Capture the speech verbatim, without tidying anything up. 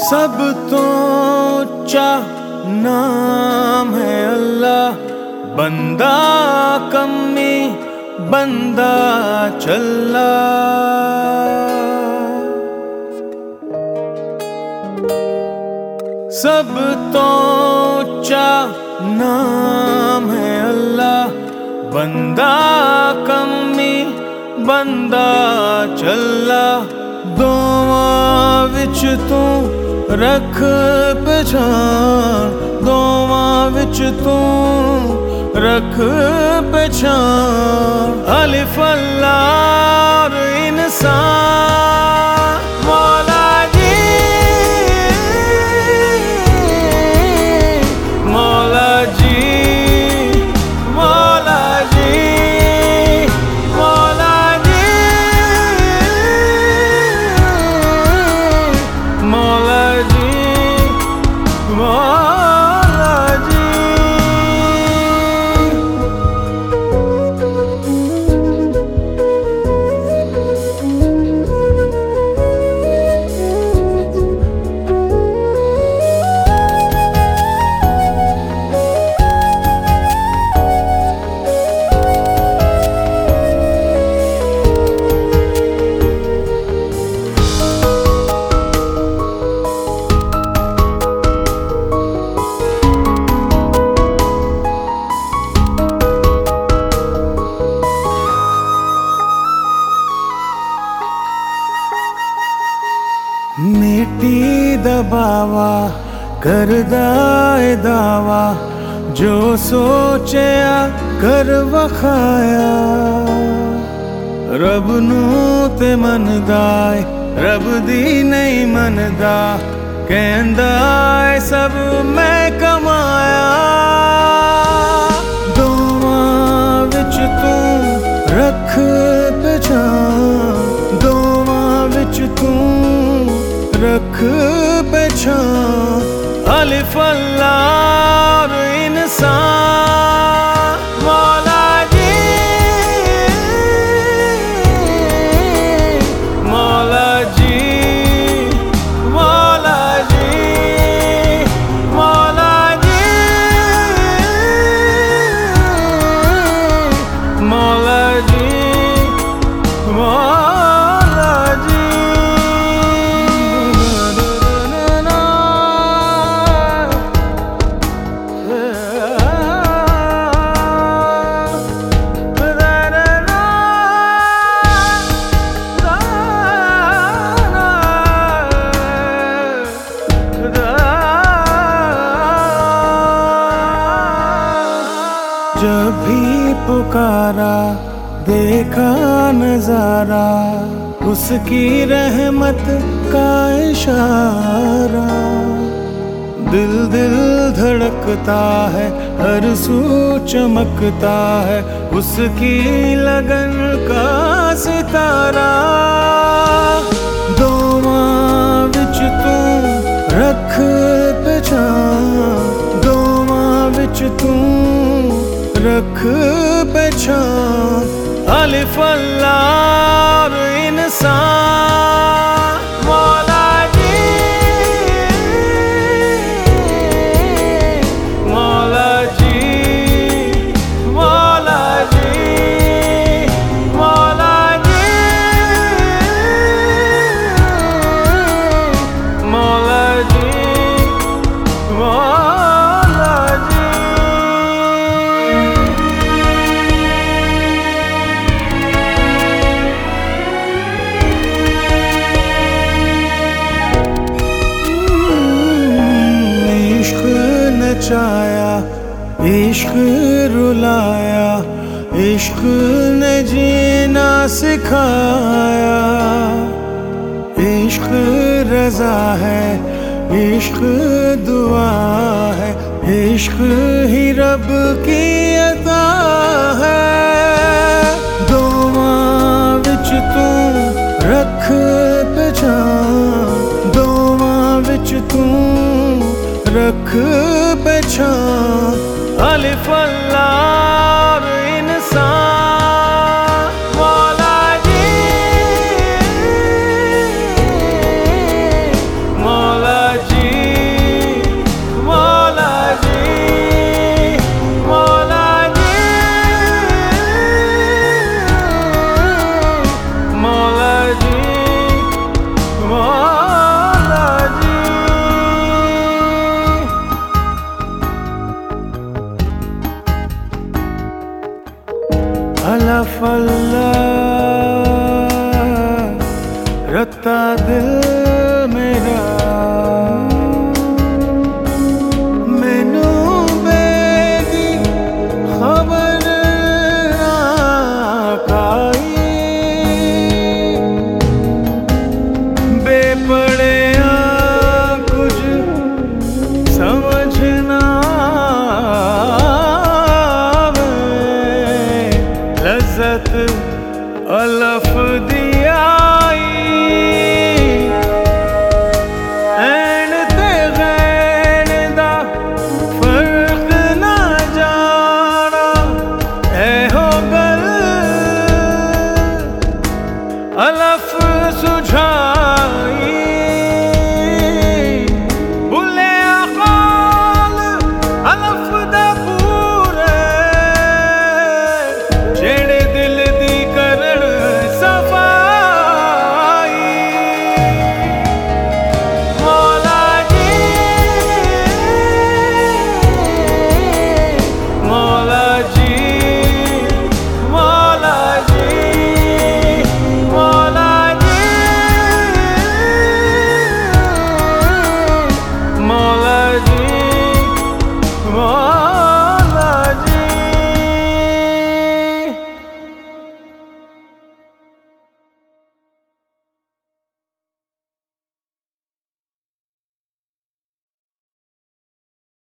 सब तो ऊंचा नाम है अल्लाह, बंदा कमी बंदा चल्ला। सब तो ऊंचा नाम है अल्लाह, बंदा कमी बंदा चल्ला। दोवां विच तू रख पहचान, दोवां विच तू रख पहचान। अलिफ अल्लाह और इंसान मौला जी, मौला जी, मौला जी, मौला जी, मौला जी, मौला जी। मिट्टी दबावा करदा ए दावा, जो सोचया कर वखाया। रब नू ते मनदा ए रब दी नहीं मनदा, कहंदा ए सब मैं कमाया। दोवां विच तू रख पहचान, दोवां विच तू रख पहचान। अलिफ अल्लाह और इंसान मौला जी, मौला जी, मौला जी, मौला जी, मौला जी, मौला जी। जब भी पुकारा देखा नजारा, उसकी रहमत का इशारा। दिल दिल धड़कता है हर सू चमकता है, उसकी लगन का सितारा। दोवां विच तू रख पहचान, दोवां विच तू रख पहचान। अलिफ अल्लाह और इंसान मौला जी, मौला जी, मौला जी, मौला जी, मौला जी, मौला जी। नचाया इश्क रुलाया, इश्क ने जीना सिखाया। इश्क रज़ा है, इश्क दुआ है, इश्क ही रब की अता है। दोवां विच तू रख पहचान, दोवां विच तू रख पहचान। अलिफ अल्लाह और इंसान मौला जी, मौला फल्ला रत्ता दिल